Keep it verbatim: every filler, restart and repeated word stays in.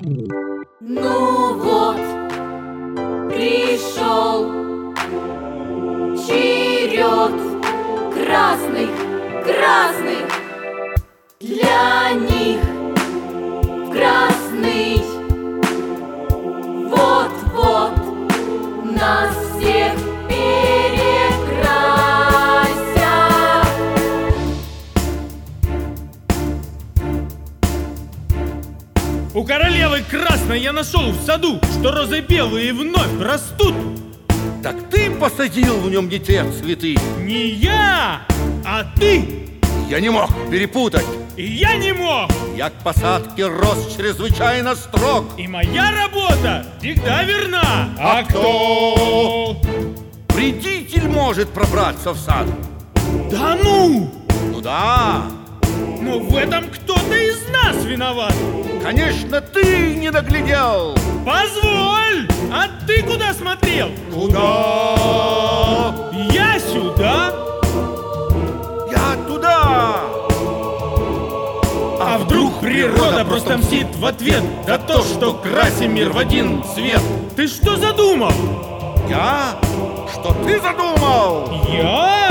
Ну вот, пришел черед красных, красных. Для них красный вот-вот нас всех перекрасят. У королевы красной я нашел в саду, что розы белые вновь растут. Так ты посадил в нем не те цветы? Не я, а ты. Я не мог перепутать. И я не мог. Я к посадке рос чрезвычайно строг. И моя работа всегда верна. А кто? Вредитель может пробраться в сад. Да ну! Ну да. Но в этом кто-то из нас виноват. Конечно, ты не доглядел. Позволь! А ты куда смотрел? Куда? Я сюда. Я туда. А вдруг природа просто мстит в ответ за то, что красим мир в один цвет? Ты что задумал? Я? Что ты задумал? Я?